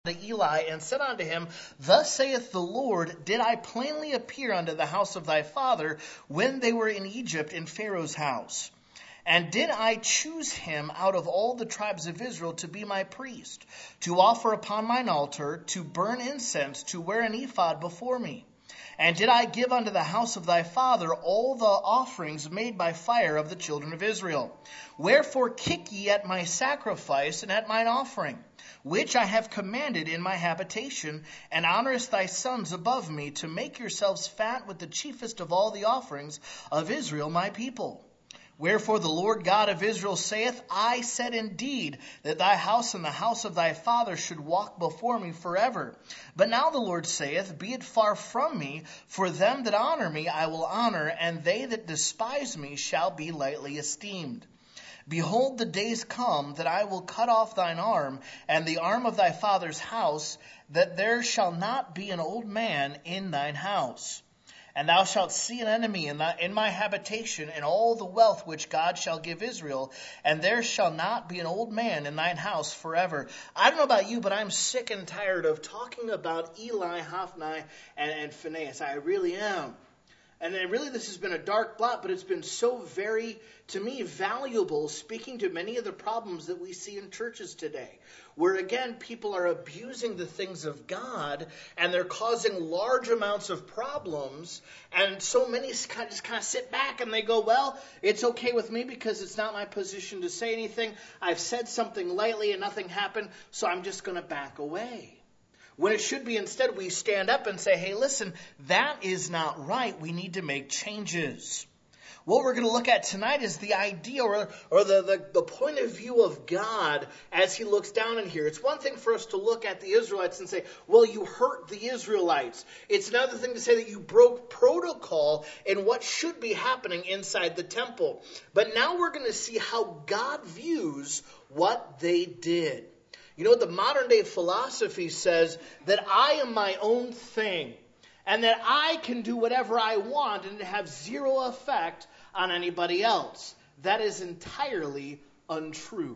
to Eli and said unto him, Thus saith the Lord, Did I plainly appear unto the house of thy father when they were in Egypt in Pharaoh's house? And did I choose him out of all the tribes of Israel to be my priest, to offer upon mine altar, to burn incense, to wear an ephod before me? And did I give unto the house of thy father all the offerings made by fire of the children of Israel? Wherefore kick ye at my sacrifice and at mine offering, which I have commanded in my habitation, and honorest thy sons above me, to make yourselves fat with the chiefest of all the offerings of Israel my people? Wherefore the Lord God of Israel saith, I said indeed that thy house and the house of thy father should walk before me forever. But now the Lord saith, Be it far from me, for them that honor me I will honor, and they that despise me shall be lightly esteemed. Behold, the days come that I will cut off thine arm, and the arm of thy father's house, that there shall not be an old man in thine house. And thou shalt see an enemy in my habitation, and all the wealth which God shall give Israel, and there shall not be an old man in thine house forever. I don't know about you, but I'm sick and tired of talking about Eli, Hophni, and Phinehas. I really am. And then really this has been a dark blot, but it's been so very, to me, valuable, speaking to many of the problems that we see in churches today. Where again, people are abusing the things of God, and they're causing large amounts of problems, and so many just kind of sit back and they go, well, it's okay with me because it's not my position to say anything. I've said something lightly and nothing happened, so I'm just going to back away. When it should be instead we stand up and say, hey, listen, that is not right. We need to make changes. What we're going to look at tonight is the idea or the point of view of God as he looks down in here. It's one thing for us to look at the Israelites and say, well, you hurt the Israelites. It's another thing to say that you broke protocol in what should be happening inside the temple. But now we're going to see how God views what they did. You know, the modern day philosophy says that I am my own thing and that I can do whatever I want and have zero effect on anybody else. That is entirely untrue.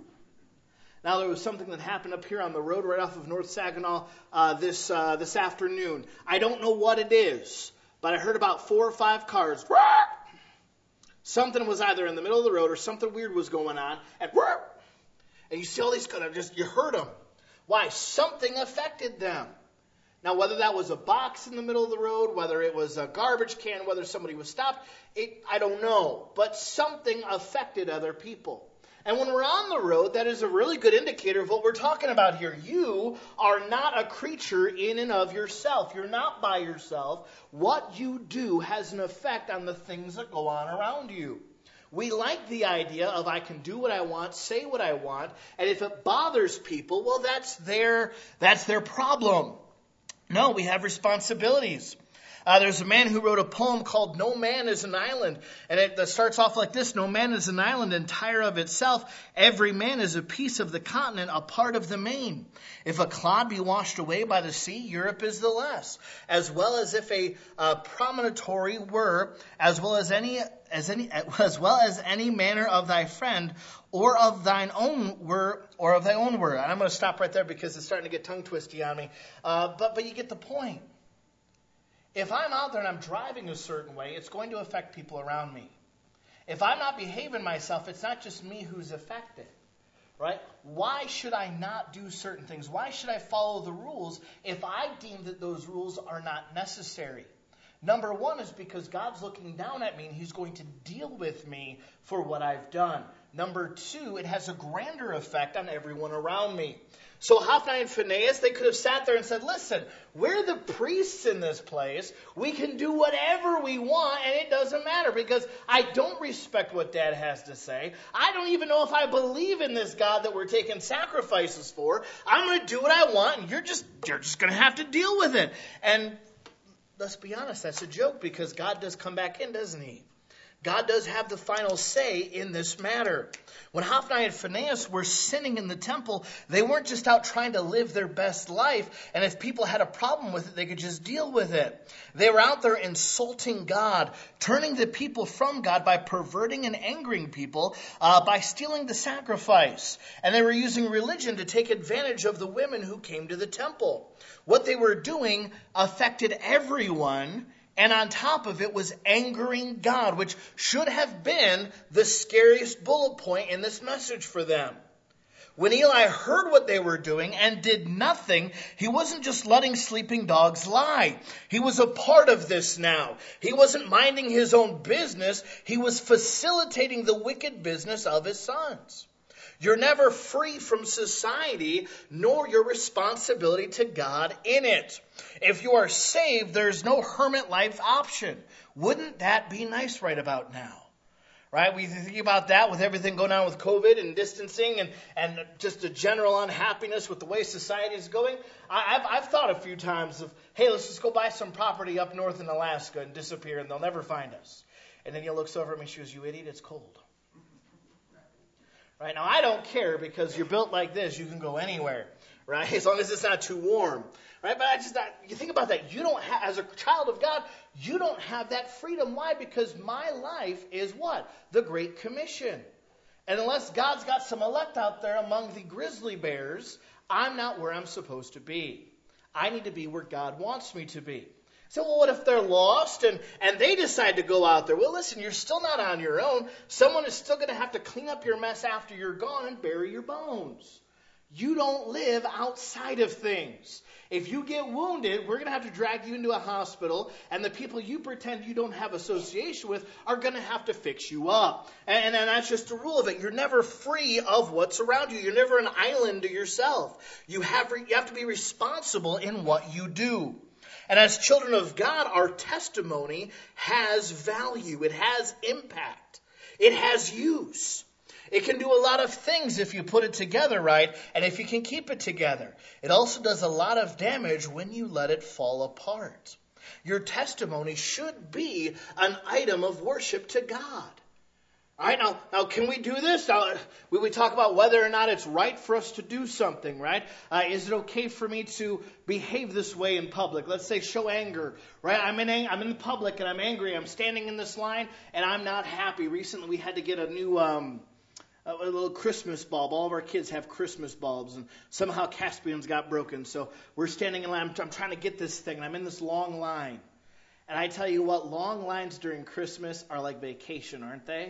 Now, there was something that happened up here on the road right off of North Saginaw this afternoon. I don't know what it is, but I heard about 4 or 5 cars. Something was either in the middle of the road or something weird was going on. And you see all these cars, you heard them. Why? Something affected them. Now, whether that was a box in the middle of the road, whether it was a garbage can, whether somebody was stopped, I don't know. But something affected other people. And when we're on the road, that is a really good indicator of what we're talking about here. You are not a creature in and of yourself. You're not by yourself. What you do has an effect on the things that go on around you. We like the idea of I can do what I want, say what I want, and if it bothers people, well, that's their problem. No, we have responsibilities. There's a man who wrote a poem called No Man is an Island, and it starts off like this: No man is an island entire of itself. Every man is a piece of the continent, a part of the main. If a clod be washed away by the sea, Europe is the less. As well as if a promontory were, as well as any manner of thy friend, or of thine own were, or of thy own were. And I'm going to stop right there because it's starting to get tongue twisty on me. But you get the point. If I'm out there and I'm driving a certain way, it's going to affect people around me. If I'm not behaving myself, it's not just me who's affected, right? Why should I not do certain things? Why should I follow the rules if I deem that those rules are not necessary? Number one is because God's looking down at me and he's going to deal with me for what I've done. Number two, it has a grander effect on everyone around me. So Hophni and Phinehas, they could have sat there and said, listen, we're the priests in this place. We can do whatever we want, and it doesn't matter because I don't respect what Dad has to say. I don't even know if I believe in this God that we're taking sacrifices for. I'm going to do what I want, and you're just going to have to deal with it. And let's be honest, that's a joke because God does come back in, doesn't he? God does have the final say in this matter. When Hophni and Phinehas were sinning in the temple, they weren't just out trying to live their best life, and if people had a problem with it, they could just deal with it. They were out there insulting God, turning the people from God by perverting and angering people, by stealing the sacrifice. And they were using religion to take advantage of the women who came to the temple. What they were doing affected everyone, and on top of it was angering God, which should have been the scariest bullet point in this message for them. When Eli heard what they were doing and did nothing, he wasn't just letting sleeping dogs lie. He was a part of this now. He wasn't minding his own business. He was facilitating the wicked business of his sons. You're never free from society, nor your responsibility to God in it. If you are saved, there's no hermit life option. Wouldn't that be nice right about now? Right? We think about that with everything going on with COVID and distancing and just a general unhappiness with the way society is going. I've thought a few times of, hey, let's just go buy some property up north in Alaska and disappear, and they'll never find us. And then he looks over at me and she goes, you idiot, it's cold. Right? Now, I don't care because you're built like this. You can go anywhere, right? As long as it's not too warm, right? But you think about that. You don't have, as a child of God, you don't have that freedom. Why? Because my life is what? The Great Commission. And unless God's got some elect out there among the grizzly bears, I'm not where I'm supposed to be. I need to be where God wants me to be. So, well, what if they're lost and they decide to go out there? Well, listen, you're still not on your own. Someone is still going to have to clean up your mess after you're gone and bury your bones. You don't live outside of things. If you get wounded, we're going to have to drag you into a hospital, and the people you pretend you don't have association with are going to have to fix you up. And that's just the rule of it. You're never free of what's around you. You're never an island to yourself. You have to be responsible in what you do. And as children of God, our testimony has value. It has impact. It has use. It can do a lot of things if you put it together right, and if you can keep it together. It also does a lot of damage when you let it fall apart. Your testimony should be an item of worship to God. All right, now, can we do this? Now, we talk about whether or not it's right for us to do something, right? Is it okay for me to behave this way in public? Let's say show anger, right? I'm in the public and I'm angry. I'm standing in this line and I'm not happy. Recently, we had to get a new a little Christmas bulb. All of our kids have Christmas bulbs, and somehow Caspian's got broken. So we're standing in line. I'm trying to get this thing, and I'm in this long line. And I tell you what, long lines during Christmas are like vacation, aren't they?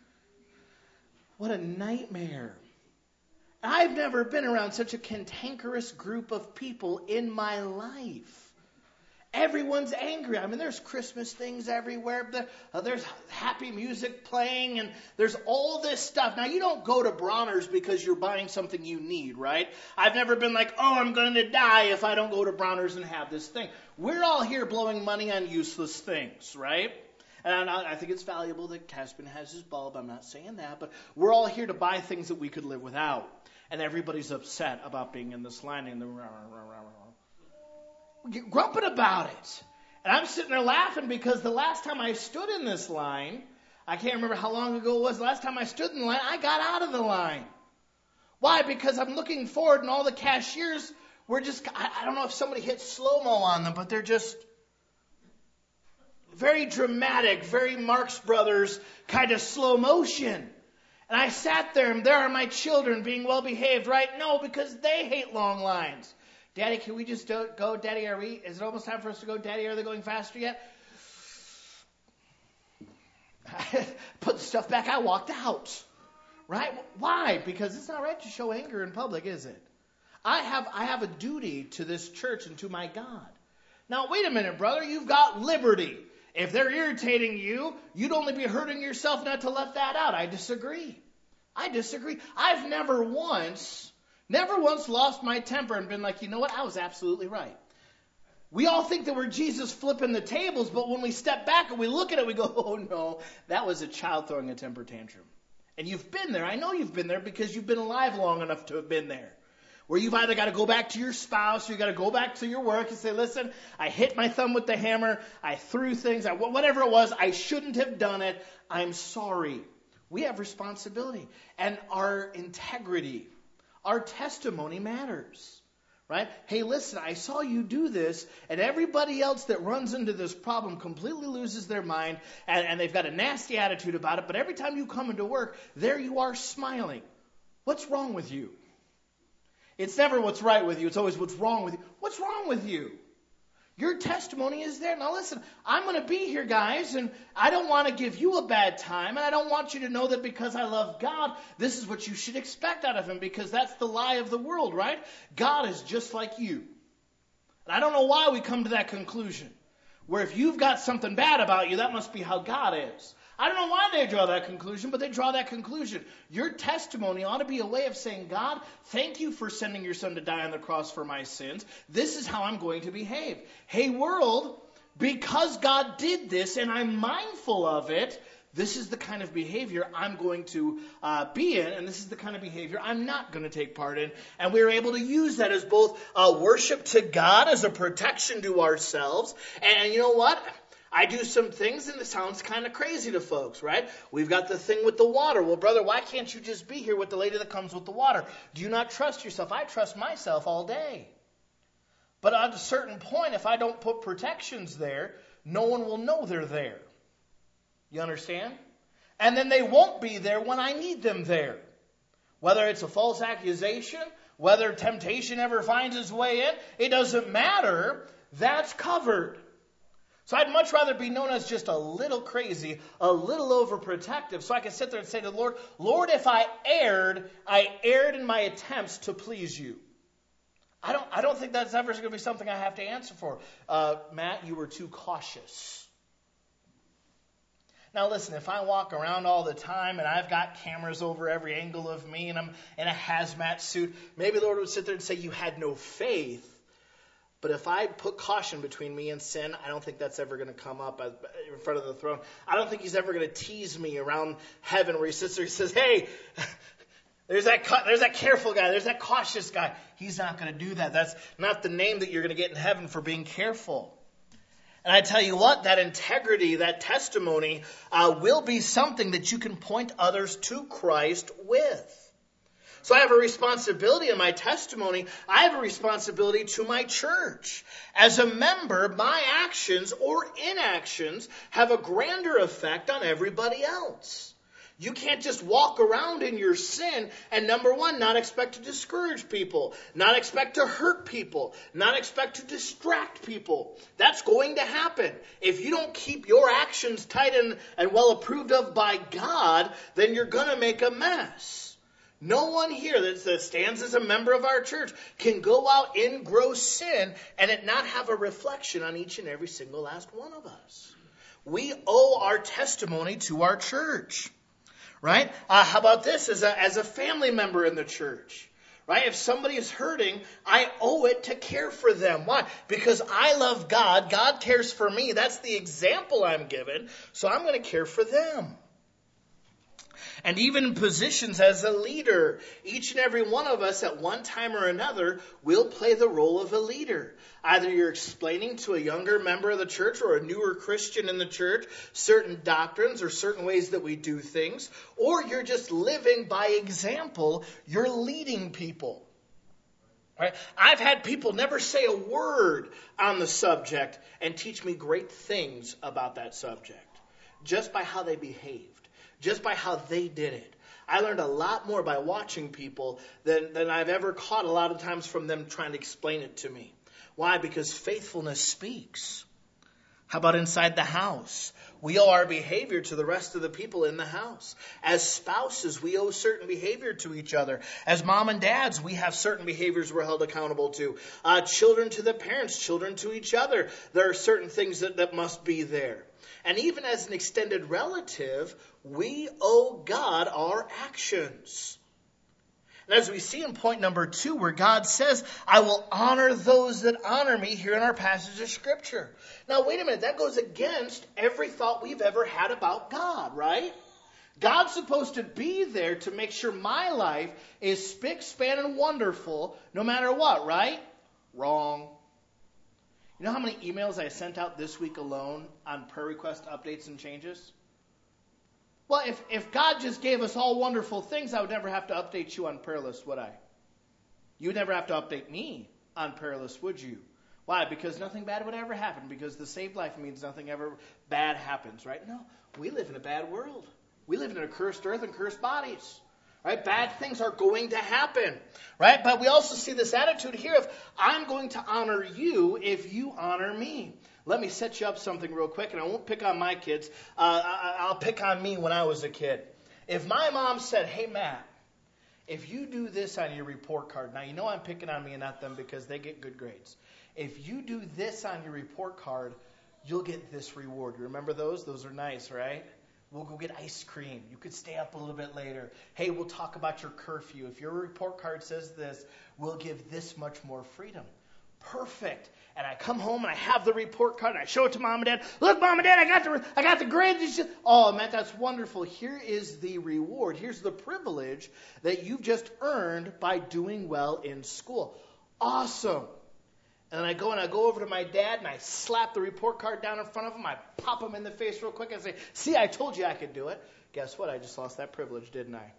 What a nightmare. I've never been around such a cantankerous group of people in my life. Everyone's angry. I mean, there's Christmas things everywhere. There's happy music playing, and there's all this stuff. Now, you don't go to Bronner's because you're buying something you need, right? I've never been like, oh, I'm going to die if I don't go to Bronner's and have this thing. We're all here blowing money on useless things, right? And I think it's valuable that Caspian has his bulb. I'm not saying that. But we're all here to buy things that we could live without. And everybody's upset about being in this line. And we get grumping about it. And I'm sitting there laughing because the last time I stood in this line, I can't remember how long ago it was. The last time I stood in the line, I got out of the line. Why? Because I'm looking forward and all the cashiers were just, I don't know if somebody hit slow-mo on them, but they're just very dramatic, very Marx Brothers kind of slow motion. And I sat there, and there are my children being well behaved, right? No, because they hate long lines. Daddy, can we just go? Daddy, is it almost time for us to go? Daddy, are they going faster yet? I put the stuff back, I walked out. Right? Why? Because it's not right to show anger in public, is it? I have a duty to this church and to my God. Now, wait a minute, brother. You've got liberty. If they're irritating you, you'd only be hurting yourself not to let that out. I disagree. I've never once lost my temper and been like, you know what? I was absolutely right. We all think that we're Jesus flipping the tables, but when we step back and we look at it, we go, oh no, that was a child throwing a temper tantrum. And you've been there. I know you've been there because you've been alive long enough to have been there. where you've either got to go back to your spouse or you got to go back to your work and say, listen, I hit my thumb with the hammer, I threw things, whatever it was, I shouldn't have done it, I'm sorry. We have responsibility. And our integrity, our testimony matters. Right? Hey, listen, I saw you do this, and everybody else that runs into this problem completely loses their mind, and they've got a nasty attitude about it, but every time you come into work, there you are smiling. What's wrong with you? It's never what's right with you, it's always what's wrong with you. What's wrong with you? Your testimony is there. Now listen, I'm going to be here, guys, and I don't want to give you a bad time, and I don't want you to know that because I love God, this is what you should expect out of him, because that's the lie of the world, right? God is just like you. And I don't know why we come to that conclusion, where if you've got something bad about you, that must be how God is. I don't know why they draw that conclusion, but they draw that conclusion. Your testimony ought to be a way of saying, God, thank you for sending your son to die on the cross for my sins. This is how I'm going to behave. Hey, world, because God did this and I'm mindful of it, this is the kind of behavior I'm going to be in, and this is the kind of behavior I'm not going to take part in. And we're able to use that as both worship to God, as a protection to ourselves. And you know what? I do some things and it sounds kind of crazy to folks, right? We've got the thing with the water. Well, brother, why can't you just be here with the lady that comes with the water? Do you not trust yourself? I trust myself all day. But at a certain point, if I don't put protections there, no one will know they're there. You understand? And then they won't be there when I need them there. Whether it's a false accusation, whether temptation ever finds its way in, it doesn't matter. That's covered. So I'd much rather be known as just a little crazy, a little overprotective, so I can sit there and say to the Lord, Lord, if I erred in my attempts to please you. I don't think that's ever going to be something I have to answer for. Matt, you were too cautious. Now listen, if I walk around all the time and I've got cameras over every angle of me and I'm in a hazmat suit, maybe the Lord would sit there and say, you had no faith. But if I put caution between me and sin, I don't think that's ever going to come up in front of the throne. I don't think he's ever going to tease me around heaven where he sits there and says, hey, there's that careful guy, there's that cautious guy. He's not going to do that. That's not the name that you're going to get in heaven for being careful. And I tell you what, that integrity, that testimony will be something that you can point others to Christ with. So I have a responsibility in my testimony. I have a responsibility to my church. As a member, my actions or inactions have a grander effect on everybody else. You can't just walk around in your sin and, number one, not expect to discourage people, not expect to hurt people, not expect to distract people. That's going to happen. If you don't keep your actions tight and well approved of by God, then you're going to make a mess. No one here that stands as a member of our church can go out in gross sin and it not have a reflection on each and every single last one of us. We owe our testimony to our church, right? How about this as a family member in the church? Right? If somebody is hurting, I owe it to care for them. Why? Because I love God. God cares for me. That's the example I'm given. So I'm going to care for them. And even in positions as a leader, each and every one of us at one time or another will play the role of a leader. Either you're explaining to a younger member of the church or a newer Christian in the church certain doctrines or certain ways that we do things, or you're just living by example. You're leading people. Right? I've had people never say a word on the subject and teach me great things about that subject just by how they behaved. Just by how they did it. I learned a lot more by watching people than I've ever caught a lot of times from them trying to explain it to me. Why? Because faithfulness speaks. How about inside the house? We owe our behavior to the rest of the people in the house. As spouses, we owe certain behavior to each other. As mom and dads, we have certain behaviors we're held accountable to. Children to the parents, children to each other. There are certain things that must be there. And even as an extended relative, we owe God our actions. And as we see in point number 2, where God says, I will honor those that honor me, here in our passage of Scripture. Now, wait a minute, that goes against every thought we've ever had about God, right? God's supposed to be there to make sure my life is spick, span, and wonderful no matter what, right? Wrong. You know how many emails I sent out this week alone on prayer request updates and changes? Well, if God just gave us all wonderful things, I would never have to update you on prayer list, would I? You would never have to update me on prayer list, would you? Why? Because nothing bad would ever happen. Because the saved life means nothing ever bad happens, right? No, we live in a bad world. We live in a cursed earth and cursed bodies. Right? Bad things are going to happen. Right? But we also see this attitude here of, I'm going to honor you if you honor me. Let me set you up something real quick, and I won't pick on my kids. I'll pick on me when I was a kid. If my mom said, hey, Matt, if you do this on your report card, now you know I'm picking on me and not them because they get good grades. If you do this on your report card, you'll get this reward. You remember those? Those are nice, right? We'll go get ice cream. You could stay up a little bit later. Hey, we'll talk about your curfew. If your report card says this, we'll give this much more freedom. Perfect. And I come home and I have the report card and I show it to Mom and Dad. Look, Mom and Dad, I got the grades. Oh, Matt, that's wonderful. Here is the reward. Here's the privilege that you've just earned by doing well in school. Awesome. And then I go over to my dad and I slap the report card down in front of him. I pop him in the face real quick and say, see, I told you I could do it. Guess what? I just lost that privilege, didn't I?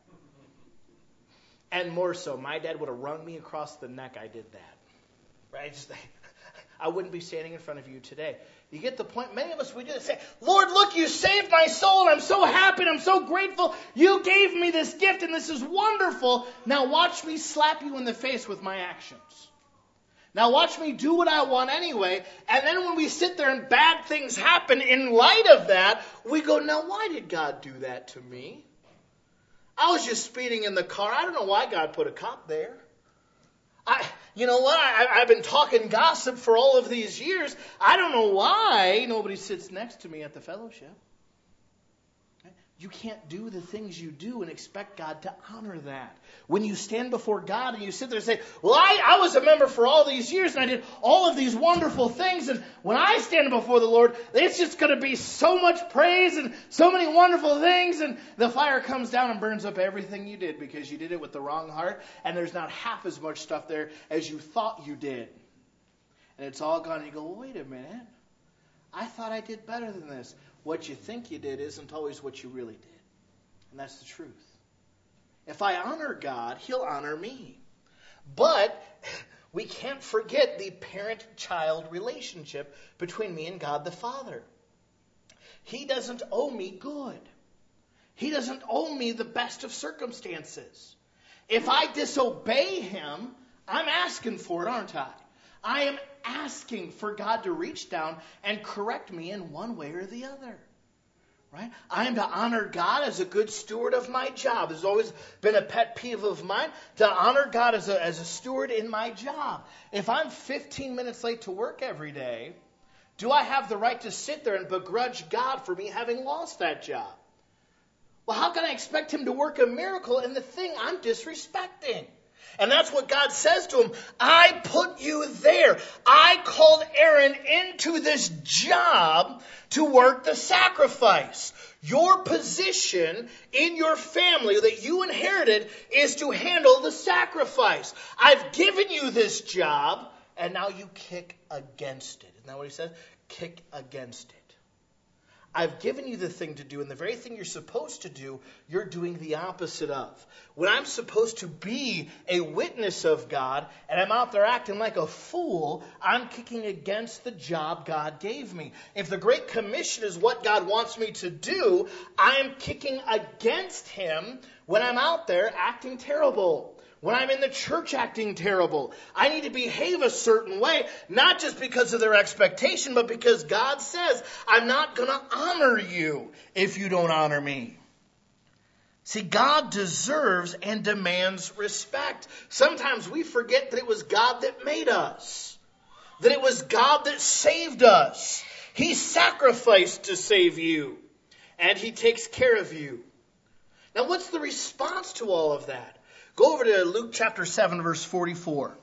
And more so, my dad would have wrung me across the neck. I did that. Right? I wouldn't be standing in front of you today. You get the point? Many of us, we just say, Lord, look, you saved my soul, and I'm so happy, and I'm so grateful. You gave me this gift, and this is wonderful. Now watch me slap you in the face with my actions. Now watch me do what I want anyway, and then when we sit there and bad things happen in light of that, we go, now why did God do that to me? I was just speeding in the car. I don't know why God put a cop there. You know what? I've been talking gossip for all of these years. I don't know why nobody sits next to me at the fellowship. You can't do the things you do and expect God to honor that. When you stand before God and you sit there and say, well, I was a member for all these years and I did all of these wonderful things. And when I stand before the Lord, it's just going to be so much praise and so many wonderful things. And the fire comes down and burns up everything you did because you did it with the wrong heart. And there's not half as much stuff there as you thought you did. And it's all gone. And you go, well, wait a minute. I thought I did better than this. What you think you did isn't always what you really did. And that's the truth. If I honor God, He'll honor me. But we can't forget the parent-child relationship between me and God the Father. He doesn't owe me good. He doesn't owe me the best of circumstances. If I disobey Him, I'm asking for it, aren't I? I am asking for God to reach down and correct me in one way or the other. Right? I am to honor God as a good steward of my job. There's always been a pet peeve of mine to honor God as a steward in my job. If I'm 15 minutes late to work every day, do I have the right to sit there and begrudge God for me having lost that job? Well, how can I expect Him to work a miracle in the thing I'm disrespecting? And that's what God says to him. I put you there. I called Aaron into this job to work the sacrifice. Your position in your family that you inherited is to handle the sacrifice. I've given you this job, and now you kick against it. Isn't that what he says? Kick against it. I've given you the thing to do, and the very thing you're supposed to do, you're doing the opposite of. When I'm supposed to be a witness of God, and I'm out there acting like a fool, I'm kicking against the job God gave me. If the Great Commission is what God wants me to do, I'm kicking against Him when I'm out there acting terrible. When I'm in the church acting terrible, I need to behave a certain way, not just because of their expectation, but because God says, I'm not going to honor you if you don't honor me. See, God deserves and demands respect. Sometimes we forget that it was God that made us, that it was God that saved us. He sacrificed to save you, and He takes care of you. Now, what's the response to all of that? Go over to Luke chapter 7, verse 44.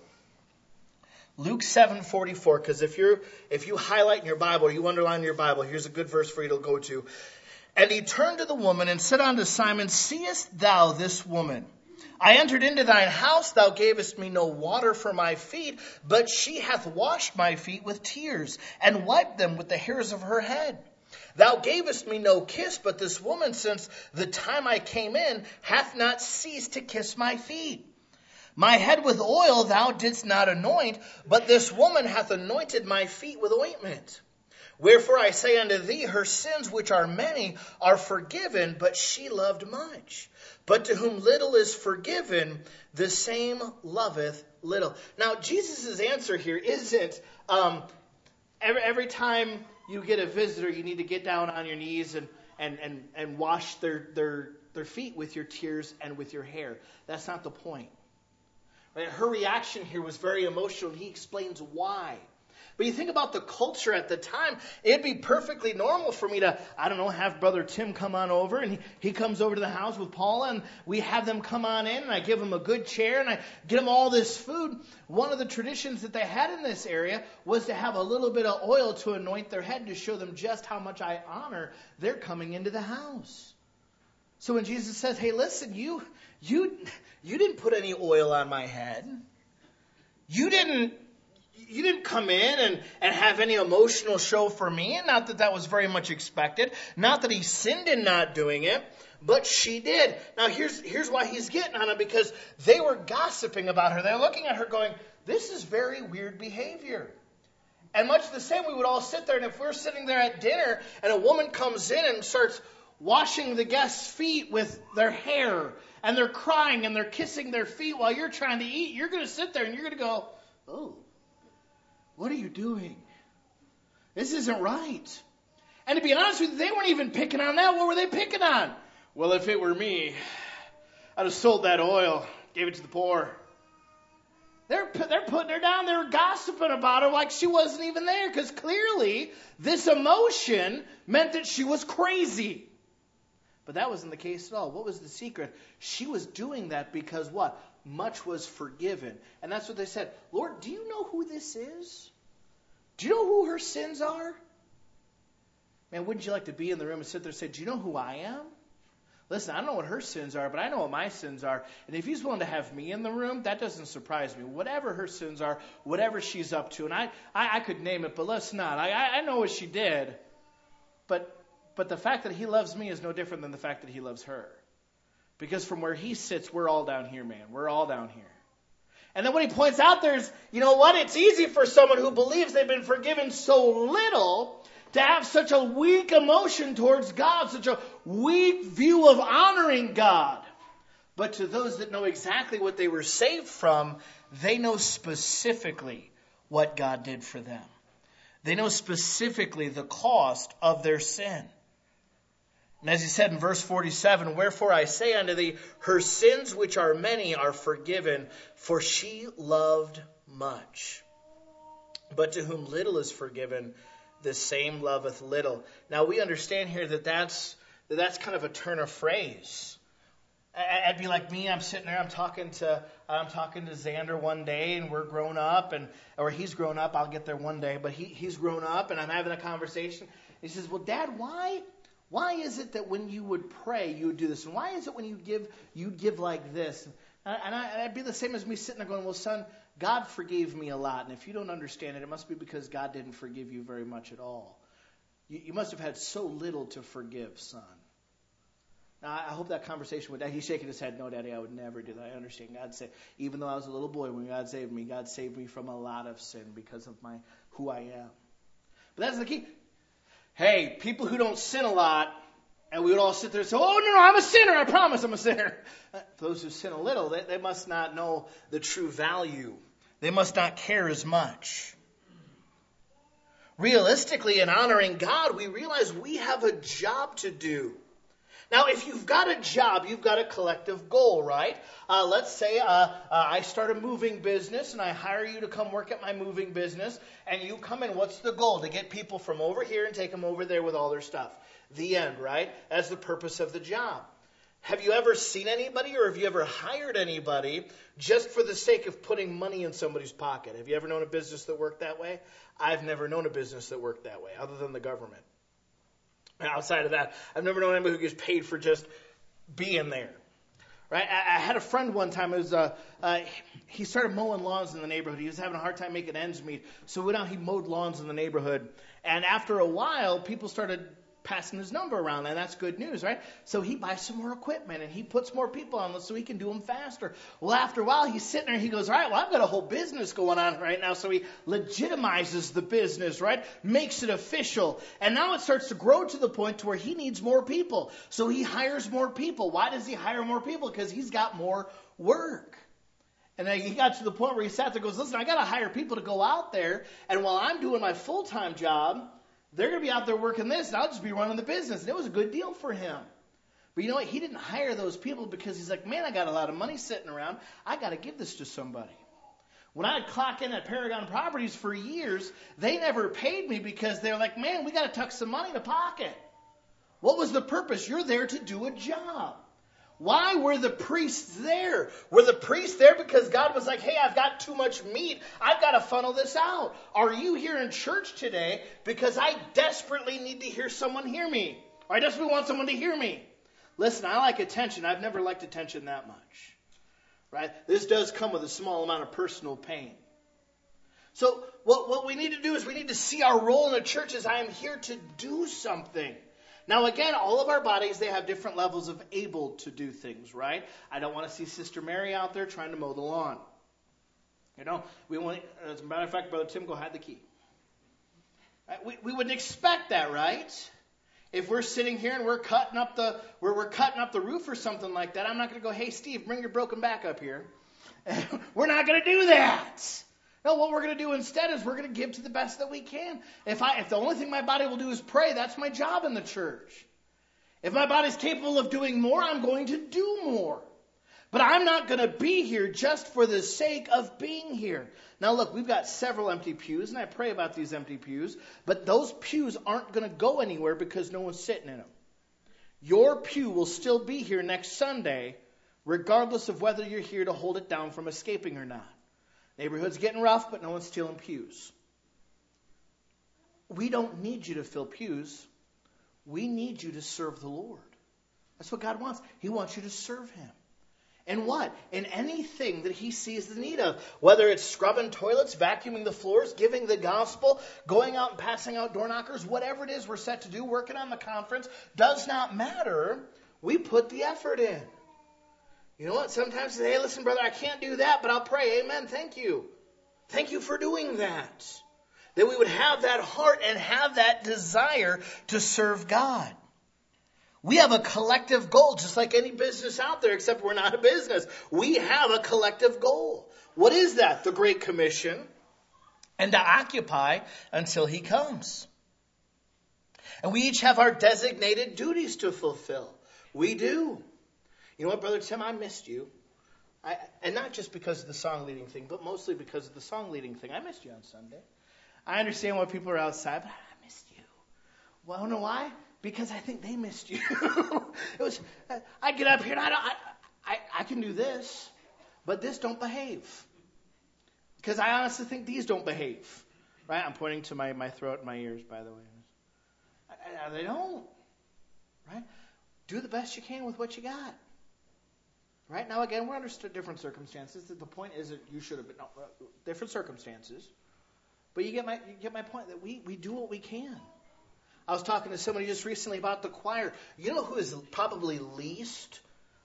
Luke 7:44, because if you highlight in your Bible or you underline in your Bible, here's a good verse for you to go to. And he turned to the woman and said unto Simon, Seest thou this woman? I entered into thine house, thou gavest me no water for my feet, but she hath washed my feet with tears, and wiped them with the hairs of her head. Thou gavest me no kiss, but this woman, since the time I came in, hath not ceased to kiss my feet. My head with oil thou didst not anoint, but this woman hath anointed my feet with ointment. Wherefore I say unto thee, her sins, which are many, are forgiven, but she loved much. But to whom little is forgiven, the same loveth little. Now, Jesus' answer here isn't, every time you get a visitor, you need to get down on your knees and wash their feet with your tears and with your hair. That's not the point. Right? Her reaction here was very emotional, and he explains why. But you think about the culture at the time, it'd be perfectly normal for me to, have Brother Tim come on over, and he comes over to the house with Paula, and we have them come on in, and I give them a good chair, and I get them all this food. One of the traditions that they had in this area was to have a little bit of oil to anoint their head to show them just how much I honor their coming into the house. So when Jesus says, hey, listen, you didn't put any oil on my head. You didn't come in and have any emotional show for me. Not that that was very much expected. Not that he sinned in not doing it. But she did. Now here's why he's getting on it. Because they were gossiping about her. They're looking at her going, this is very weird behavior. And much the same, we would all sit there. And if we're sitting there at dinner and a woman comes in and starts washing the guests' feet with their hair. And they're crying and they're kissing their feet while you're trying to eat. You're going to sit there and you're going to go, oh. What are you doing? This isn't right. And to be honest with you, they weren't even picking on that. What were they picking on? Well, if it were me, I'd have sold that oil, gave it to the poor. They're putting her down. They're gossiping about her like she wasn't even there. Because clearly, this emotion meant that she was crazy. But that wasn't the case at all. What was the secret? She was doing that because what? Much was forgiven. And that's what they said. Lord, do you know who this is? Do you know who her sins are? Man, wouldn't you like to be in the room and sit there and say, do you know who I am? Listen, I don't know what her sins are, but I know what my sins are. And if he's willing to have me in the room, that doesn't surprise me. Whatever her sins are, whatever she's up to. And I could name it, but let's not. I know what she did. But the fact that he loves me is no different than the fact that he loves her. Because from where he sits, we're all down here, man. We're all down here. And then what he points out there is, you know what? It's easy for someone who believes they've been forgiven so little to have such a weak emotion towards God, such a weak view of honoring God. But to those that know exactly what they were saved from, they know specifically what God did for them. They know specifically the cost of their sin. And as he said in verse 47, wherefore I say unto thee, her sins which are many are forgiven, for she loved much. But to whom little is forgiven, the same loveth little. Now we understand here that's kind of a turn of phrase. I'd be like me, I'm sitting there, I'm talking to Xander one day, and we're grown up, or he's grown up, I'll get there one day, but he's grown up, and I'm having a conversation. He says, well, Dad, why is it that when you would pray, you would do this? And why is it when you'd give like this? And I'd be the same as me sitting there going, well, son, God forgave me a lot. And if you don't understand it, it must be because God didn't forgive you very much at all. You must have had so little to forgive, son. Now, I hope that conversation with Dad, he's shaking his head, no, Daddy, I would never do that. I understand. God said, even though I was a little boy, when God saved me from a lot of sin because of who I am. But that's the key. Hey, people who don't sin a lot, and we would all sit there and say, oh, no, I'm a sinner. I promise I'm a sinner. Those who sin a little, they must not know the true value. They must not care as much. Realistically, in honoring God, we realize we have a job to do. Now, if you've got a job, you've got a collective goal, right? Let's say I start a moving business and I hire you to come work at my moving business, and you come in. What's the goal? To get people from over here and take them over there with all their stuff. The end, right? That's the purpose of the job. Have you ever seen anybody, or have you ever hired anybody just for the sake of putting money in somebody's pocket? Have you ever known a business that worked that way? I've never known a business that worked that way, other than the government. Outside of that, I've never known anybody who gets paid for just being there. Right? I had a friend one time. He started mowing lawns in the neighborhood. He was having a hard time making ends meet, so he mowed lawns in the neighborhood. And after a while, people started passing his number around, and that's good news, right? So he buys some more equipment, and he puts more people on this so he can do them faster. Well, after a while, he's sitting there, and he goes, all right, well, I've got a whole business going on right now. So he legitimizes the business, right? Makes it official. And now it starts to grow to the point to where he needs more people. So he hires more people. Why does he hire more people? Because he's got more work. And then he got to the point where he sat there and goes, listen, I got to hire people to go out there, and while I'm doing my full-time job, they're going to be out there working this, and I'll just be running the business. And it was a good deal for him. But you know what? He didn't hire those people because he's like, man, I got a lot of money sitting around. I got to give this to somebody. When I'd clock in at Paragon Properties for years, they never paid me because they were like, man, we got to tuck some money in the pocket. What was the purpose? You're there to do a job. Why were the priests there? Were the priests there because God was like, hey, I've got too much meat. I've got to funnel this out. Are you here in church today because I desperately need to hear someone hear me? Or I desperately want someone to hear me? Listen, I like attention. I've never liked attention that much. Right? This does come with a small amount of personal pain. So what we need to do is we need to see our role in the church as I am here to do something. Now, again, all of our bodies, they have different levels of able to do things, right? I don't want to see Sister Mary out there trying to mow the lawn. You know, as a matter of fact, Brother Tim, go hide the key. Right? We wouldn't expect that, right? If we're sitting here and we're cutting up the roof or something like that, I'm not going to go, hey, Steve, bring your broken back up here. We're not going to do that. No, what we're going to do instead is we're going to give to the best that we can. If the only thing my body will do is pray, that's my job in the church. If my body's capable of doing more, I'm going to do more. But I'm not going to be here just for the sake of being here. Now look, we've got several empty pews, and I pray about these empty pews, but those pews aren't going to go anywhere because no one's sitting in them. Your pew will still be here next Sunday, regardless of whether you're here to hold it down from escaping or not. Neighborhood's getting rough, but no one's stealing pews. We don't need you to fill pews. We need you to serve the Lord. That's what God wants. He wants you to serve Him. And what? In anything that He sees the need of. Whether it's scrubbing toilets, vacuuming the floors, giving the gospel, going out and passing out door knockers, whatever it is we're set to do, working on the conference, does not matter. We put the effort in. You know what? Sometimes say, hey, listen, brother, I can't do that, but I'll pray. Amen. Thank you. Thank you for doing that. That we would have that heart and have that desire to serve God. We have a collective goal, just like any business out there, except we're not a business. We have a collective goal. What is that? The Great Commission. And to occupy until He comes. And we each have our designated duties to fulfill. We do. You know what, Brother Tim, I missed you. And not just because of the song leading thing, but mostly because of the song leading thing. I missed you on Sunday. I understand why people are outside, but I missed you. Well, you know why? Because I think they missed you. I get up here and I can do this, but this don't behave. Because I honestly think these don't behave. Right? I'm pointing to my throat and my ears, by the way. They don't. Right? Do the best you can with what you got. Right? Now, again, we're under different circumstances. The point is that you should have been different circumstances. But you get my point that we do what we can. I was talking to somebody just recently about the choir. You know who is probably least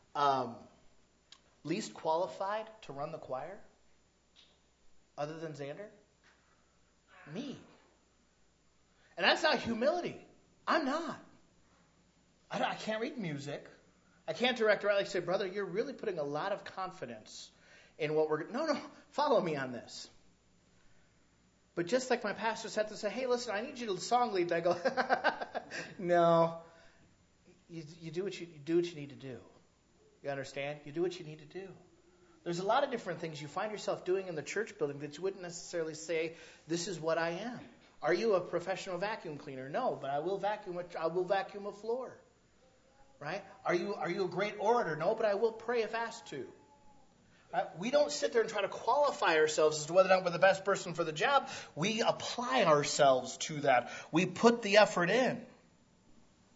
qualified to run the choir? Other than Xander? Me. And that's not humility. I'm not. I can't read music. I can't direct or I say, brother, you're really putting a lot of confidence in what we're... No, follow me on this. But just like my pastors had to say, hey, listen, I need you to song lead. And I go, no. You do what you need to do. You understand? You do what you need to do. There's a lot of different things you find yourself doing in the church building that you wouldn't necessarily say, this is what I am. Are you a professional vacuum cleaner? No, but I will vacuum a floor. Right? Are you a great orator? No, but I will pray if asked to. Right? We don't sit there and try to qualify ourselves as to whether or not we're the best person for the job. We apply ourselves to that. We put the effort in.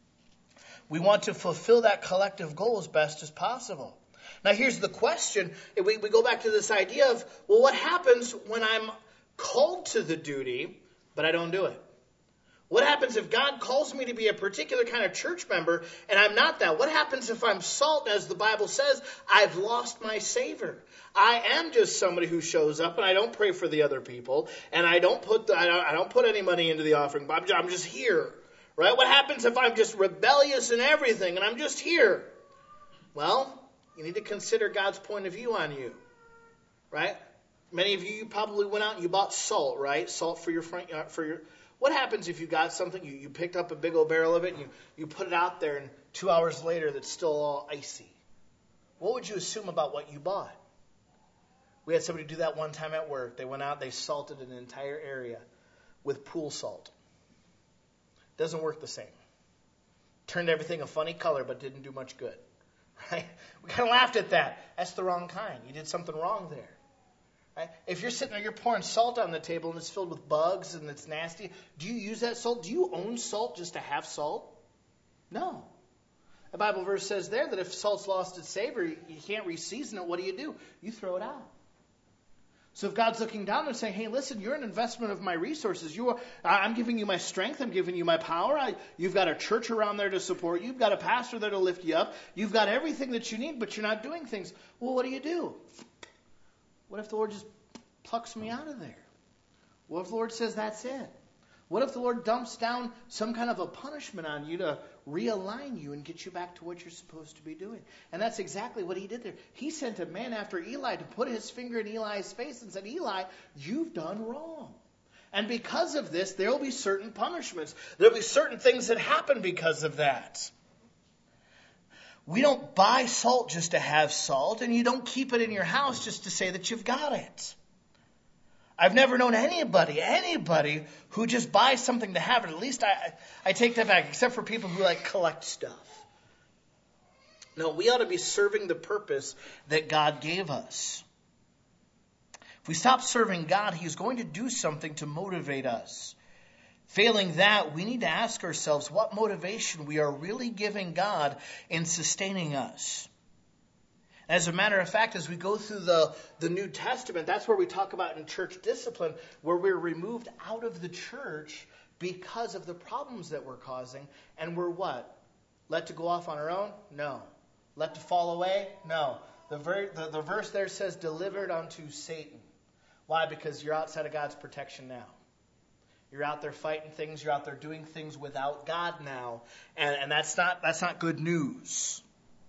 We want to fulfill that collective goal as best as possible. Now here's the question. We go back to this idea of, well, what happens when I'm called to the duty, but I don't do it? What happens if God calls me to be a particular kind of church member and I'm not that? What happens if I'm salt, and as the Bible says, I've lost my savor? I am just somebody who shows up and I don't pray for the other people and I don't put any money into the offering. I'm just here, right? What happens if I'm just rebellious in everything and I'm just here? Well, you need to consider God's point of view on you, right? Many of you probably went out and you bought salt, right? Salt for your front yard, What happens if you got something, you picked up a big old barrel of it, and you put it out there, and 2 hours later that's still all icy? What would you assume about what you bought? We had somebody do that one time at work. They went out, they salted an entire area with pool salt. Doesn't work the same. Turned everything a funny color, but didn't do much good. Right? We kind of laughed at that. That's the wrong kind. You did something wrong there. Right? If you're sitting there, you're pouring salt on the table and it's filled with bugs and it's nasty, do you use that salt? Do you own salt just to have salt? No. The Bible verse says there that if salt's lost its savor, you can't reseason it. What do? You throw it out. So if God's looking down and saying, hey, listen, you're an investment of my resources. I'm giving you my strength. I'm giving you my power. You've got a church around there to support you. You've got a pastor there to lift you up. You've got everything that you need, but you're not doing things. Well, what do? What if the Lord just plucks me out of there? What if the Lord says that's it? What if the Lord dumps down some kind of a punishment on you to realign you and get you back to what you're supposed to be doing? And that's exactly what he did there. He sent a man after Eli to put his finger in Eli's face and said, Eli, you've done wrong. And because of this, there will be certain punishments. There will be certain things that happen because of that. We don't buy salt just to have salt, and you don't keep it in your house just to say that you've got it. I've never known anybody who just buys something to have it. At least I take that back, except for people who collect stuff. No, we ought to be serving the purpose that God gave us. If we stop serving God, He's going to do something to motivate us. Failing that, we need to ask ourselves what motivation we are really giving God in sustaining us. As a matter of fact, as we go through the New Testament, that's where we talk about in church discipline, where we're removed out of the church because of the problems that we're causing. And we're what? Let to go off on our own? No. Let to fall away? No. The verse there says, delivered unto Satan. Why? Because you're outside of God's protection now. You're out there fighting things. You're out there doing things without God now. And that's not good news.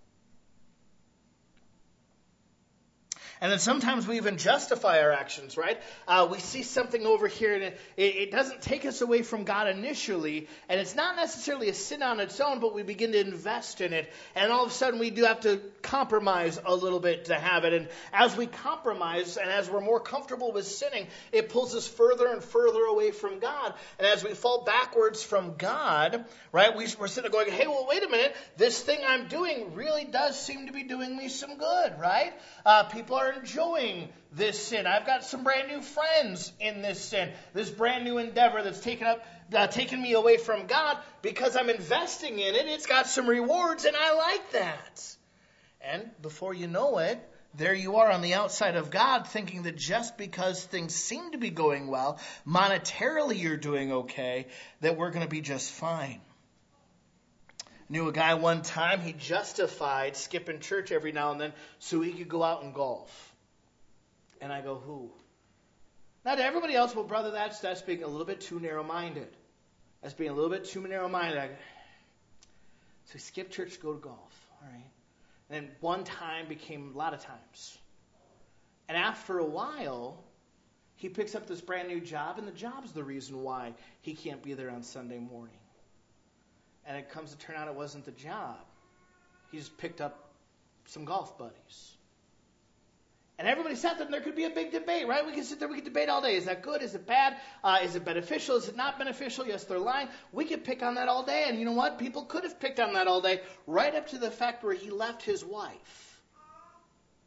And then sometimes we even justify our actions, right? We see something over here, and it doesn't take us away from God initially, and it's not necessarily a sin on its own, but we begin to invest in it, and all of a sudden we do have to compromise a little bit to have it. And as we compromise, and as we're more comfortable with sinning, it pulls us further and further away from God. And as we fall backwards from God, right, we're sitting there going, hey, well, wait a minute, this thing I'm doing really does seem to be doing me some good, right? People are enjoying this sin. I've got some brand new friends in this sin, this brand new endeavor that's taken me away from God because I'm investing in it. It's got some rewards, and I like that. And before you know it, there you are on the outside of God thinking that just because things seem to be going well, monetarily you're doing okay, that we're going to be just fine. Knew a guy one time, he justified skipping church every now and then so he could go out and golf. And I go, who? Now to everybody else, well, brother, that's being a little bit too narrow-minded. That's being a little bit too narrow-minded. So he skipped church to go to golf. All right. And then one time became a lot of times. And after a while, he picks up this brand new job, and the job's the reason why he can't be there on Sunday morning. And it comes to turn out it wasn't the job. He just picked up some golf buddies. And everybody sat there, and there could be a big debate, right? We can sit there, we can debate all day. Is that good? Is it bad? Is it beneficial? Is it not beneficial? Yes, they're lying. We could pick on that all day. And you know what? People could have picked on that all day, right up to the fact where he left his wife.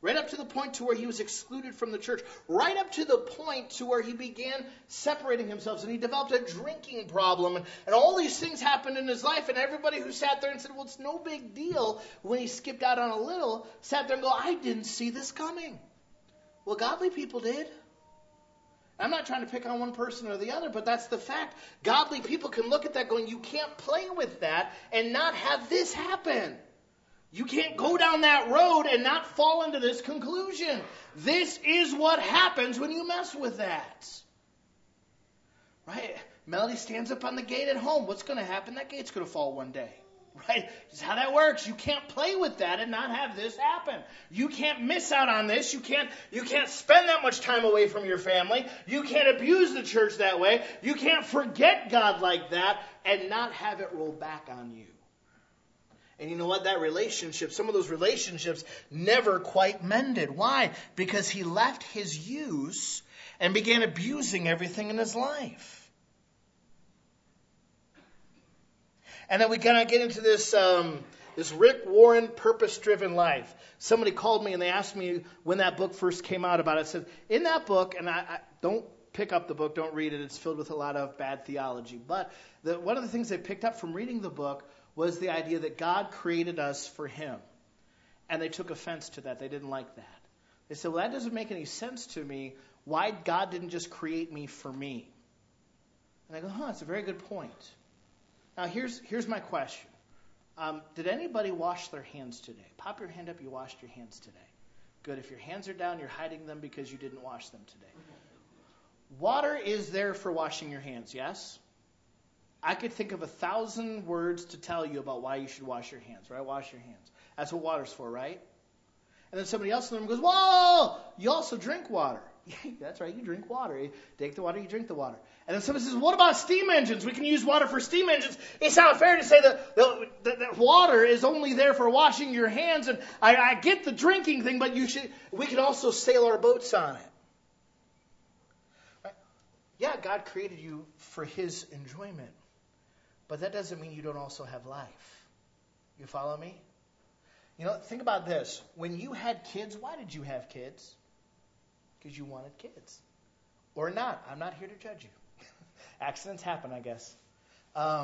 Right up to the point to where he was excluded from the church. Right up to the point to where he began separating himself. And he developed a drinking problem. And all these things happened in his life. And everybody who sat there and said, well, it's no big deal when he skipped out on a little, sat there and go, I didn't see this coming. Well, godly people did. I'm not trying to pick on one person or the other, but that's the fact. Godly people can look at that going, you can't play with that and not have this happen. You can't go down that road and not fall into this conclusion. This is what happens when you mess with that. Right? Melody stands up on the gate at home. What's going to happen? That gate's going to fall one day. Right? That's how that works. You can't play with that and not have this happen. You can't miss out on this. You can't spend that much time away from your family. You can't abuse the church that way. You can't forget God like that and not have it roll back on you. And you know what? Some of those relationships never quite mended. Why? Because he left his use and began abusing everything in his life. And then we kind of get into this Rick Warren purpose-driven life. Somebody called me and they asked me when that book first came out about it. It said, in that book, and I don't pick up the book, don't read it. It's filled with a lot of bad theology. But one of the things they picked up from reading the book was the idea that God created us for him. And they took offense to that. They didn't like that. They said, well, that doesn't make any sense to me. Why God didn't just create me for me? And I go, that's a very good point. Now, here's my question. Did anybody wash their hands today? Pop your hand up, you washed your hands today. Good. If your hands are down, you're hiding them because you didn't wash them today. Water is there for washing your hands, yes? I could think of 1,000 words to tell you about why you should wash your hands, right? Wash your hands. That's what water's for, right? And then somebody else in the room goes, whoa, you also drink water. Yeah, that's right, you drink water. You take the water, you drink the water. And then somebody says, what about steam engines? We can use water for steam engines. It's not fair to say that water is only there for washing your hands. And I get the drinking thing, but we can also sail our boats on it. Right? Yeah, God created you for his enjoyment. But that doesn't mean you don't also have life. You follow me? Think about this. When you had kids, why did you have kids? Because you wanted kids. Or not. I'm not here to judge you. Accidents happen, I guess. But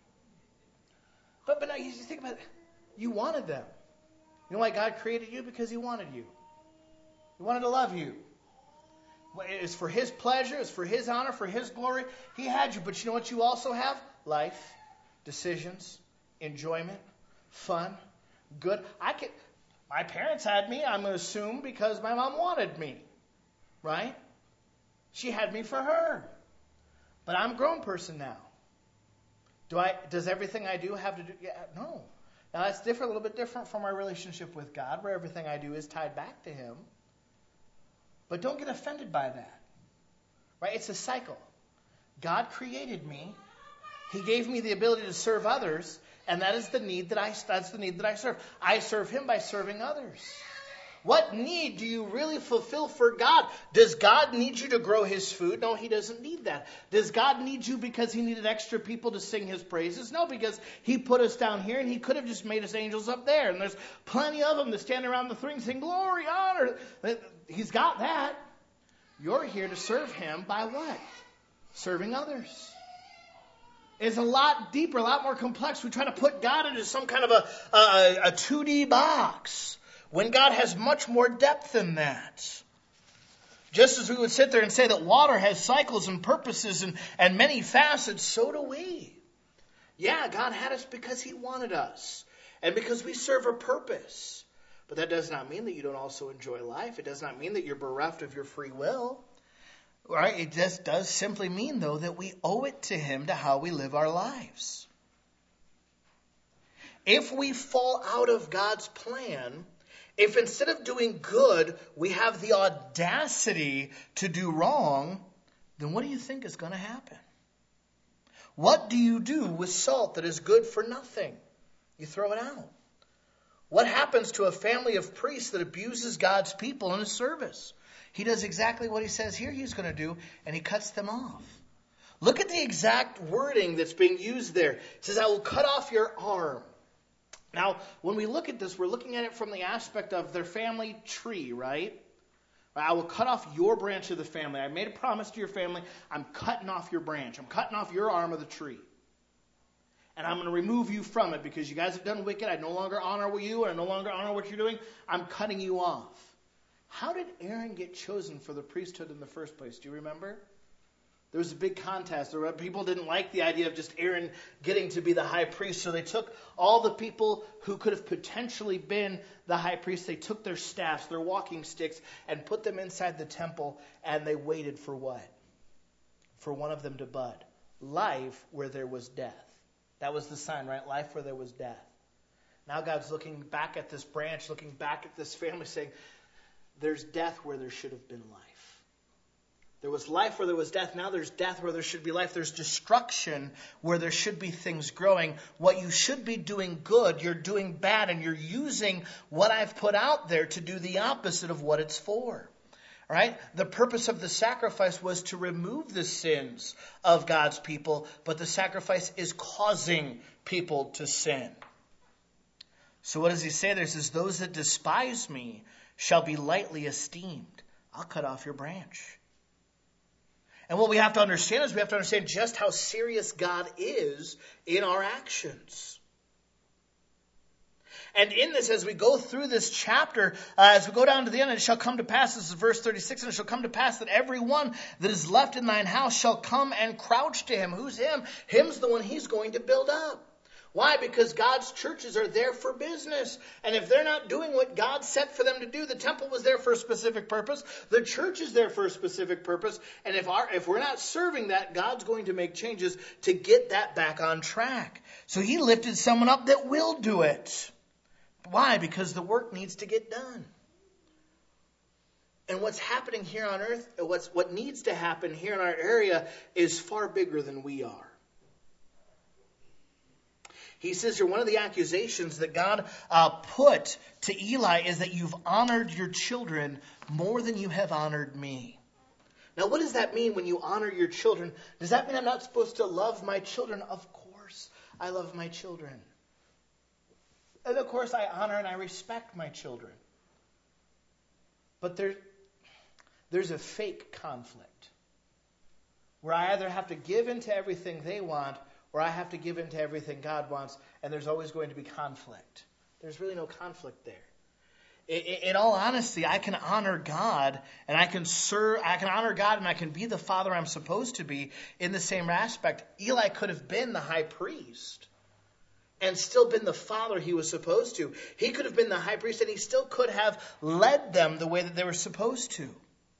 now you think about it. You wanted them. You know why God created you? Because he wanted you. He wanted to love you. It's for his pleasure. It's for his honor, for his glory. He had you. But you know what you also have? Life, decisions, enjoyment, fun, good. My parents had me, I'm going to assume, because my mom wanted me. Right? She had me for her. But I'm a grown person now. Does everything I do have to do? Yeah, no. Now that's different, a little bit different from our relationship with God, where everything I do is tied back to him. But don't get offended by that. Right? It's a cycle. God created me. He gave me the ability to serve others, and that's the need that I serve. I serve him by serving others. What need do you really fulfill for God? Does God need you to grow his food? No, he doesn't need that. Does God need you because he needed extra people to sing his praises? No, because he put us down here and he could have just made us angels up there. And there's plenty of them that stand around the throne saying, glory, honor. He's got that. You're here to serve him by what? Serving others. It's a lot deeper, a lot more complex. We try to put God into some kind of a 2D box, when God has much more depth than that. Just as we would sit there and say that water has cycles and purposes and many facets, so do we. Yeah, God had us because he wanted us, and because we serve a purpose. But that does not mean that you don't also enjoy life. It does not mean that you're bereft of your free will. Right? It just does simply mean, though, that we owe it to him to how we live our lives. If we fall out of God's plan, if instead of doing good, we have the audacity to do wrong, then what do you think is going to happen? What do you do with salt that is good for nothing? You throw it out. What happens to a family of priests that abuses God's people in his service? He does exactly what he says here he's going to do, and he cuts them off. Look at the exact wording that's being used there. It says, I will cut off your arm. Now, when we look at this, we're looking at it from the aspect of their family tree, right? I will cut off your branch of the family. I made a promise to your family. I'm cutting off your branch. I'm cutting off your arm of the tree. And I'm going to remove you from it because you guys have done wicked. I no longer honor you, and I no longer honor what you're doing. I'm cutting you off. How did Aaron get chosen for the priesthood in the first place? Do you remember? There was a big contest. People didn't like the idea of just Aaron getting to be the high priest, so they took all the people who could have potentially been the high priest. They took their staffs, their walking sticks, and put them inside the temple, and they waited for what? For one of them to bud. Life where there was death. That was the sign, right? Life where there was death. Now God's looking back at this branch, looking back at this family, saying, there's death where there should have been life. There was life where there was death. Now there's death where there should be life. There's destruction where there should be things growing. What you should be doing good, you're doing bad, and you're using what I've put out there to do the opposite of what it's for. All right? The purpose of the sacrifice was to remove the sins of God's people, but the sacrifice is causing people to sin. So what does he say there? He says, those that despise me shall be lightly esteemed. I'll cut off your branch. And what we have to understand is we have to understand just how serious God is in our actions. And in this, as we go through this chapter, as we go down to the end, it shall come to pass, this is verse 36, and it shall come to pass that every one that is left in thine house shall come and crouch to him. Who's him? Him's the one he's going to build up. Why? Because God's churches are there for business. And if they're not doing what God set for them to do, the temple was there for a specific purpose. The church is there for a specific purpose. And if we're not serving that, God's going to make changes to get that back on track. So he lifted someone up that will do it. Why? Because the work needs to get done. And what's happening here on earth, what needs to happen here in our area is far bigger than we are. He says here, one of the accusations that God put to Eli is that you've honored your children more than you have honored me. Now, what does that mean when you honor your children? Does that mean I'm not supposed to love my children? Of course, I love my children. And of course, I honor and I respect my children. But there's a fake conflict where I either have to give into everything they want or I have to give in to everything God wants, and there's always going to be conflict. There's really no conflict there. In all honesty, I can honor God, and I can honor God, and I can be the father I'm supposed to be in the same aspect. Eli could have been the high priest and still been the father he was supposed to. He could have been the high priest, and he still could have led them the way that they were supposed to.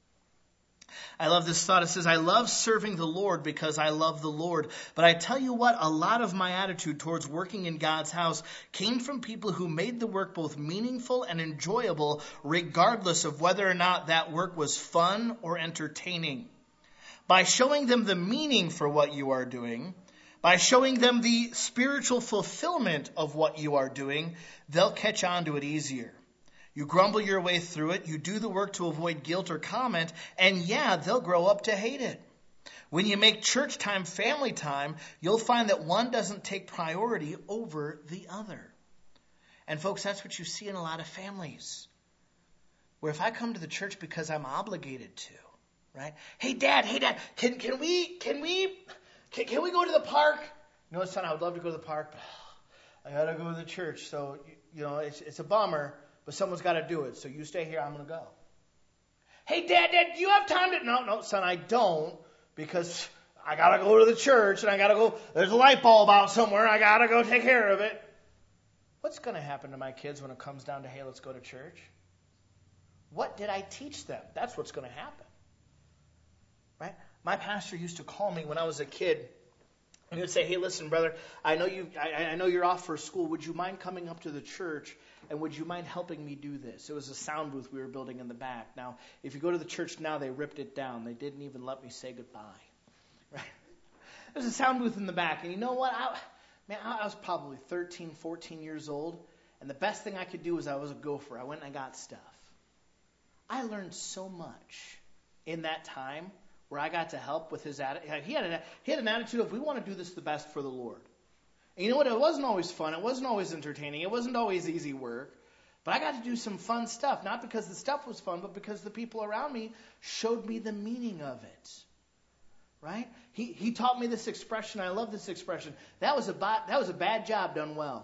I love this thought. It says, I love serving the Lord because I love the Lord. But I tell you what, a lot of my attitude towards working in God's house came from people who made the work both meaningful and enjoyable, regardless of whether or not that work was fun or entertaining. By showing them the meaning for what you are doing, by showing them the spiritual fulfillment of what you are doing, they'll catch on to it easier. You grumble your way through it, you do the work to avoid guilt or comment, and yeah, they'll grow up to hate it. When you make church time family time, you'll find that one doesn't take priority over the other. And folks, that's what you see in a lot of families. Where if I come to the church because I'm obligated to, right? Hey dad, can we go to the park? You know, son, I would love to go to the park, but I gotta go to the church, so it's a bummer. But someone's got to do it. So you stay here. I'm going to go. Hey, Dad, do you have time to... No, son, I don't. Because I got to go to the church. And I got to go... There's a light bulb out somewhere. I got to go take care of it. What's going to happen to my kids when it comes down to, hey, let's go to church? What did I teach them? That's what's going to happen. Right? My pastor used to call me when I was a kid. And he would say, hey, listen, brother, I know you're off for school. Would you mind coming up to the church? And would you mind helping me do this? It was a sound booth we were building in the back. Now, if you go to the church now, they ripped it down. They didn't even let me say goodbye. Right? There's a sound booth in the back. And you know what? I was probably 13, 14 years old. And the best thing I could do was I was a gopher. I went and I got stuff. I learned so much in that time where I got to help with his attitude. He had an attitude of, we want to do this the best for the Lord. And you know what? It wasn't always fun. It wasn't always entertaining. It wasn't always easy work. But I got to do some fun stuff, not because the stuff was fun, but because the people around me showed me the meaning of it. Right? He taught me this expression. I love this expression. That was a bad job done well.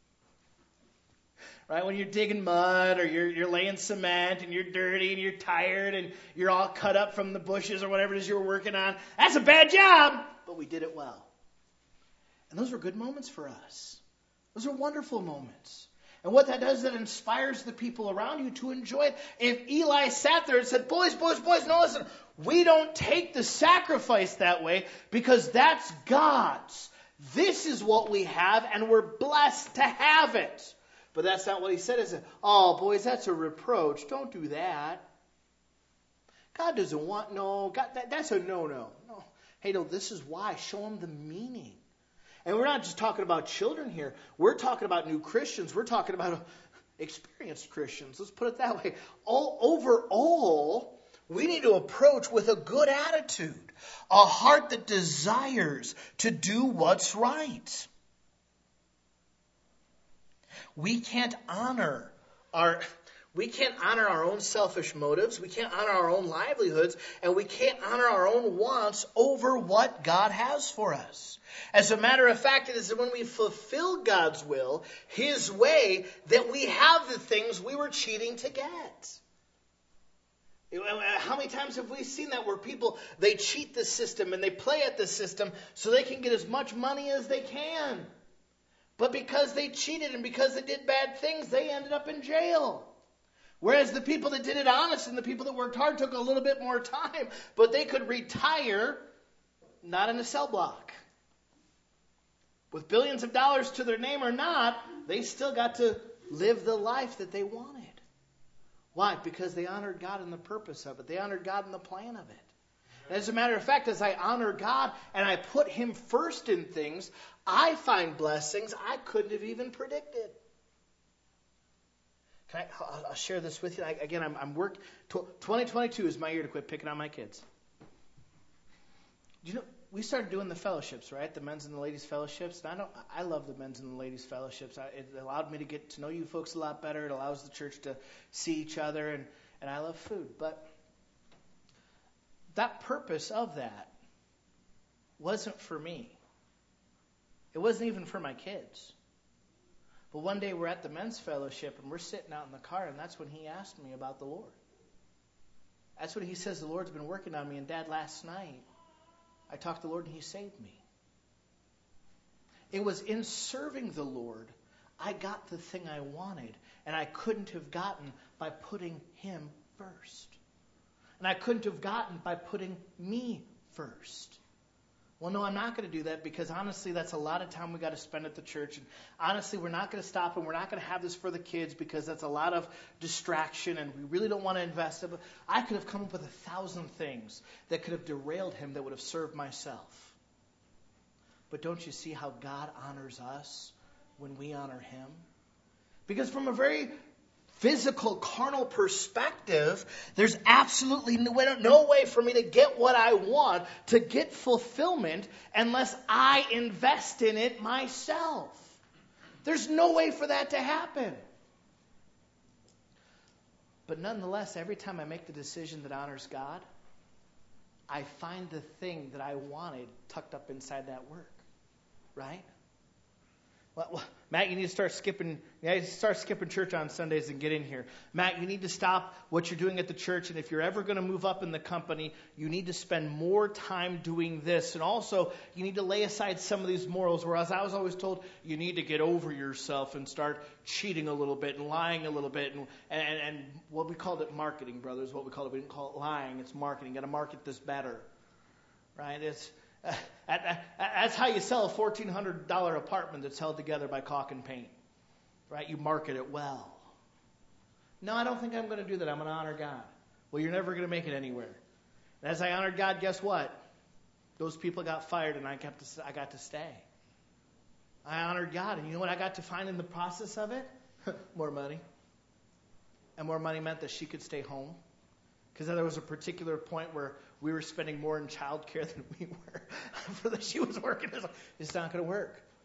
Right? When you're digging mud or you're laying cement and you're dirty and you're tired and you're all cut up from the bushes or whatever it is you were working on, that's a bad job, but we did it well. And those were good moments for us. Those are wonderful moments. And what that does, that inspires the people around you to enjoy it. If Eli sat there and said, boys, no, listen, we don't take the sacrifice that way because that's God's. This is what we have, and we're blessed to have it. But that's not what he said. He said, oh, boys, that's a reproach. Don't do that. God doesn't want, that's a no. Hey, no, this is why. Show them the meaning. And we're not just talking about children here. We're talking about new Christians. We're talking about experienced Christians. Let's put it that way. Overall, we need to approach with a good attitude, a heart that desires to do what's right. We can't honor our own selfish motives. We can't honor our own livelihoods. And we can't honor our own wants over what God has for us. As a matter of fact, it is when we fulfill God's will, His way, that we have the things we were cheating to get. How many times have we seen that where people, they cheat the system and they play at the system so they can get as much money as they can. But because they cheated and because they did bad things, they ended up in jail. Whereas the people that did it honest and the people that worked hard took a little bit more time, but they could retire not in a cell block. With billions of dollars to their name or not, they still got to live the life that they wanted. Why? Because they honored God in the purpose of it. They honored God in the plan of it. And as a matter of fact, as I honor God and I put Him first in things, I find blessings I couldn't have even predicted. I'll share this with you. I'm working. 2022 is my year to quit picking on my kids. You know, we started doing the fellowships, right? The men's and the ladies' fellowships. And I love the men's and the ladies' fellowships. It allowed me to get to know you folks a lot better. It allows the church to see each other, and I love food. But that purpose of that wasn't for me. It wasn't even for my kids. But one day we're at the men's fellowship and we're sitting out in the car, and that's when he asked me about the Lord. That's when he says, the Lord's been working on me. And Dad, last night I talked to the Lord and He saved me. It was in serving the Lord I got the thing I wanted, and I couldn't have gotten by putting Him first. And I couldn't have gotten by putting me first. Well, no, I'm not going to do that because honestly, that's a lot of time we got to spend at the church. And honestly, we're not going to stop and we're not going to have this for the kids because that's a lot of distraction and we really don't want to invest it. But I could have come up with 1,000 things that could have derailed him that would have served myself. But don't you see how God honors us when we honor Him? Because from a very physical, carnal perspective, there's absolutely no way for me to get what I want, to get fulfillment, unless I invest in it myself. There's no way for that to happen. But nonetheless, every time I make the decision that honors God, I find the thing that I wanted tucked up inside that work. Right? Well, Matt, you need to start skipping church on Sundays and get in here. Matt, you need to stop what you're doing at the church, and if you're ever going to move up in the company, you need to spend more time doing this. And also, you need to lay aside some of these morals, whereas I was always told, you need to get over yourself and start cheating a little bit and lying a little bit. And what we called it marketing, brothers, what we called it. We didn't call it lying, it's marketing. Got to market this better. Right? That's how you sell a $1,400 apartment that's held together by caulk and paint. Right? You market it well. No, I don't think I'm going to do that. I'm going to honor God. Well, you're never going to make it anywhere. And as I honored God, guess what? Those people got fired and I got to stay. I honored God. And you know what I got to find in the process of it? More money. And more money meant that she could stay home. Because there was a particular point where we were spending more in childcare than we were for that she was working. It's not going to work.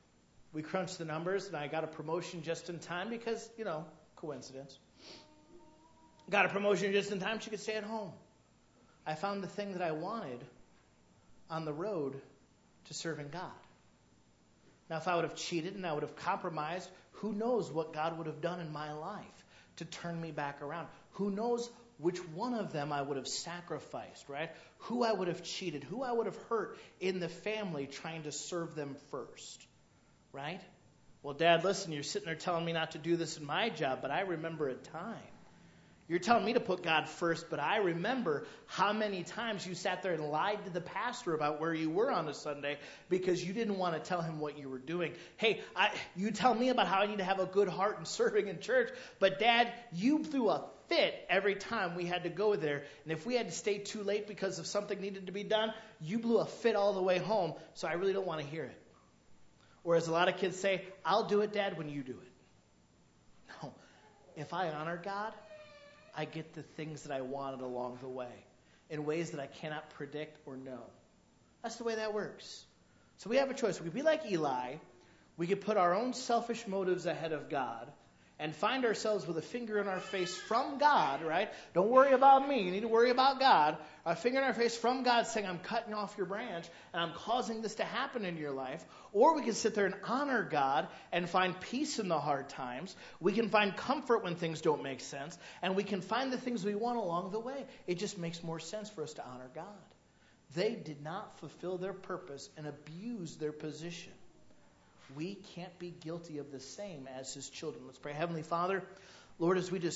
We crunched the numbers, and I got a promotion just in time because, coincidence. Got a promotion just in time, she could stay at home. I found the thing that I wanted on the road to serving God. Now, if I would have cheated and I would have compromised, who knows what God would have done in my life to turn me back around? Who knows which one of them I would have sacrificed, right? Who I would have cheated, who I would have hurt in the family trying to serve them first, right? Well, Dad, listen, you're sitting there telling me not to do this in my job, but I remember a time. You're telling me to put God first, but I remember how many times you sat there and lied to the pastor about where you were on a Sunday because you didn't want to tell him what you were doing. Hey, you tell me about how I need to have a good heart in serving in church, but Dad, you threw a fit every time we had to go there. And if we had to stay too late because of something needed to be done, you blew a fit all the way home, so I really don't want to hear it. Or as a lot of kids say, I'll do it, Dad, when you do it. No. If I honor God, I get the things that I wanted along the way in ways that I cannot predict or know. That's the way that works. So we have a choice. We could be like Eli. We could put our own selfish motives ahead of God and find ourselves with a finger in our face from God, right? Don't worry about me. You need to worry about God. A finger in our face from God saying, I'm cutting off your branch and I'm causing this to happen in your life. Or we can sit there and honor God and find peace in the hard times. We can find comfort when things don't make sense. And we can find the things we want along the way. It just makes more sense for us to honor God. They did not fulfill their purpose and abuse their position. We can't be guilty of the same as his children. Let's pray. Heavenly Father, Lord, as we just